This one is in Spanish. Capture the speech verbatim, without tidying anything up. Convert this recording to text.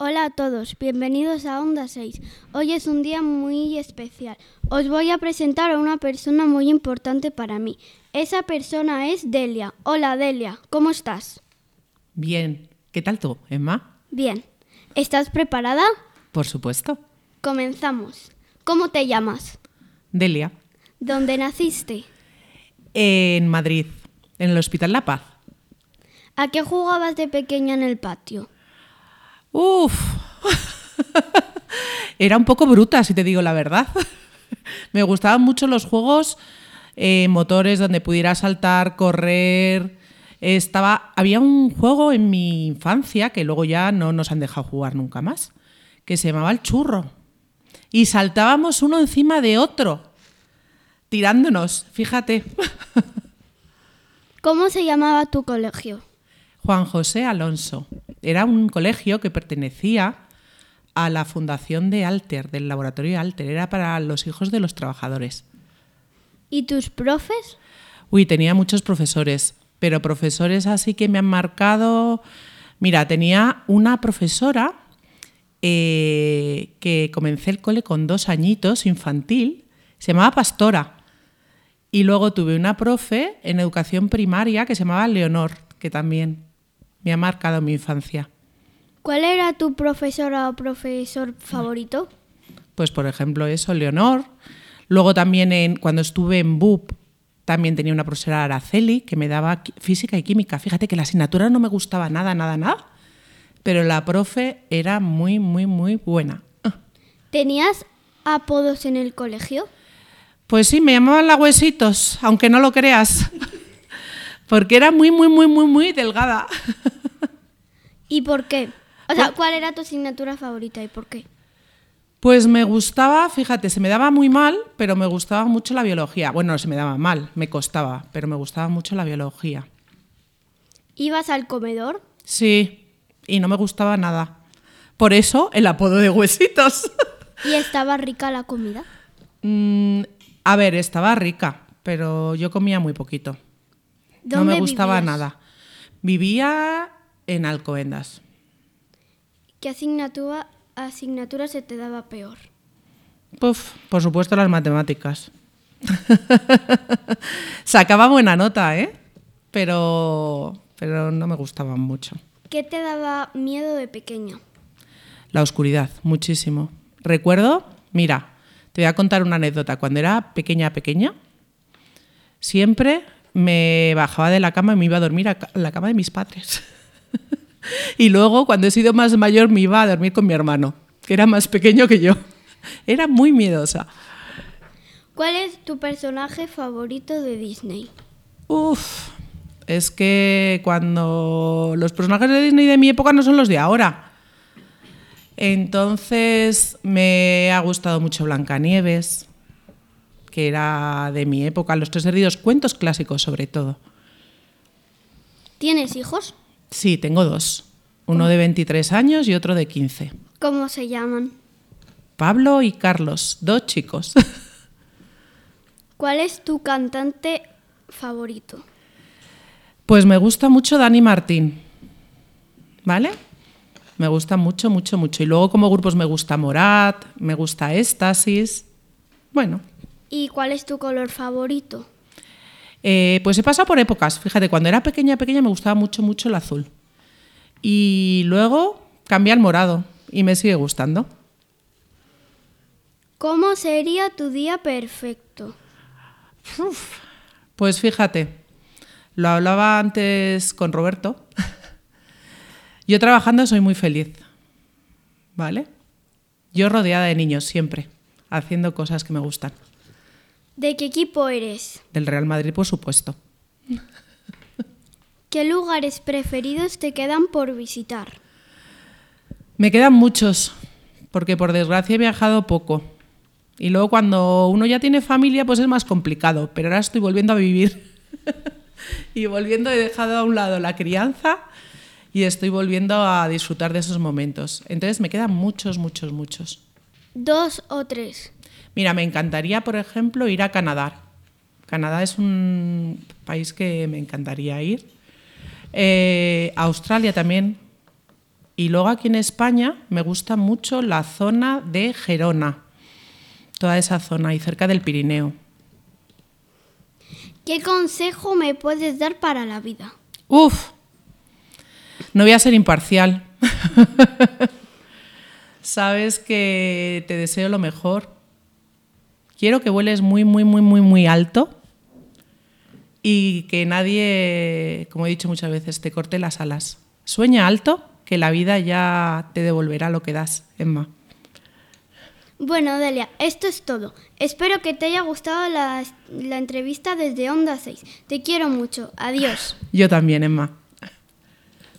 Hola a todos, bienvenidos a Onda seis. Hoy es un día muy especial. Os voy a presentar a una persona muy importante para mí. Esa persona es Delia. Hola Delia, ¿cómo estás? Bien. ¿Qué tal tú, Emma? Bien. ¿Estás preparada? Por supuesto. Comenzamos. ¿Cómo te llamas? Delia. ¿Dónde naciste? En Madrid, en el Hospital La Paz. ¿A qué jugabas de pequeña en el patio? Uf. Era un poco bruta, si te digo la verdad. Me gustaban mucho los juegos eh, motores donde pudiera saltar, correr. Estaba, había un juego en mi infancia que luego ya no nos han dejado jugar nunca más, que se llamaba el churro. Y saltábamos uno encima de otro, tirándonos, fíjate. ¿Cómo se llamaba tu colegio? Juan José Alonso. Era un colegio que pertenecía a la fundación de Alter, del laboratorio Alter. Era para los hijos de los trabajadores. ¿Y tus profes? Uy, tenía muchos profesores, pero profesores así que me han marcado. Mira, tenía una profesora eh, que comencé el cole con dos añitos, infantil, se llamaba Pastora. Y luego tuve una profe en educación primaria que se llamaba Leonor, que también me ha marcado mi infancia. ¿Cuál era tu profesora o profesor favorito? Pues por ejemplo eso, Leonor. Luego también en, cuando estuve en B U P también tenía una profesora, Araceli, que me daba física y química. Fíjate que la asignatura no me gustaba nada, nada, nada, pero la profe era muy, muy, muy buena. ¿Tenías apodos en el colegio? Pues sí, me llamaban la Huesitos, aunque no lo creas, porque era muy, muy, muy, muy, muy delgada. ¿Y por qué? O sea, ¿cuál era tu asignatura favorita y por qué? Pues me gustaba, fíjate, se me daba muy mal, pero me gustaba mucho la biología. Bueno, no se me daba mal, me costaba, pero me gustaba mucho la biología. ¿Ibas al comedor? Sí, y no me gustaba nada. Por eso el apodo de Huesitos. ¿Y estaba rica la comida? Mm, a ver, estaba rica, pero yo comía muy poquito. No me gustaba vivías? nada. Vivía en Alcobendas. ¿Qué asignatura, asignatura se te daba peor? Puf, por supuesto las matemáticas. Sacaba buena nota, ¿eh? Pero, pero no me gustaban mucho. ¿Qué te daba miedo de pequeña? La oscuridad, muchísimo. Recuerdo, mira, te voy a contar una anécdota. Cuando era pequeña, pequeña, siempre me bajaba de la cama y me iba a dormir a la cama de mis padres. Y luego, cuando he sido más mayor, me iba a dormir con mi hermano, que era más pequeño que yo. Era muy miedosa. ¿Cuál es tu personaje favorito de Disney? Uf, es que cuando los personajes de Disney de mi época no son los de ahora. Entonces me ha gustado mucho Blancanieves, que era de mi época, Los Tres Cerditos, cuentos clásicos sobre todo. ¿Tienes hijos? Sí, tengo dos. Uno de veintitrés años y otro de quince. ¿Cómo se llaman? Pablo y Carlos, dos chicos. ¿Cuál es tu cantante favorito? Pues me gusta mucho Dani Martín, ¿vale? Me gusta mucho, mucho, mucho. Y luego como grupos me gusta Morat, me gusta Éxtasis. Bueno. ¿Y cuál es tu color favorito? Eh, pues he pasado por épocas. Fíjate, cuando era pequeña, pequeña me gustaba mucho, mucho el azul. Y luego cambié al morado y me sigue gustando. ¿Cómo sería tu día perfecto? Uf, pues fíjate, lo hablaba antes con Roberto. Yo trabajando soy muy feliz, ¿vale? Yo rodeada de niños siempre, haciendo cosas que me gustan. ¿De qué equipo eres? Del Real Madrid, por supuesto. ¿Qué lugares preferidos te quedan por visitar? Me quedan muchos, porque por desgracia he viajado poco. Y luego cuando uno ya tiene familia, pues es más complicado. Pero ahora estoy volviendo a vivir. Y volviendo, he dejado a un lado la crianza y estoy volviendo a disfrutar de esos momentos. Entonces me quedan muchos, muchos, muchos. ¿Dos o tres? Mira, me encantaría, por ejemplo, ir a Canadá. Canadá es un país que me encantaría ir. Eh, Australia también. Y luego aquí en España me gusta mucho la zona de Gerona, toda esa zona ahí cerca del Pirineo. ¿Qué consejo me puedes dar para la vida? Uf, no voy a ser imparcial. Sabes que te deseo lo mejor. Quiero que vueles muy, muy, muy, muy, muy alto y que nadie, como he dicho muchas veces, te corte las alas. Sueña alto, que la vida ya te devolverá lo que das, Emma. Bueno, Delia, esto es todo. Espero que te haya gustado la, la entrevista desde Onda seis. Te quiero mucho. Adiós. Yo también, Emma.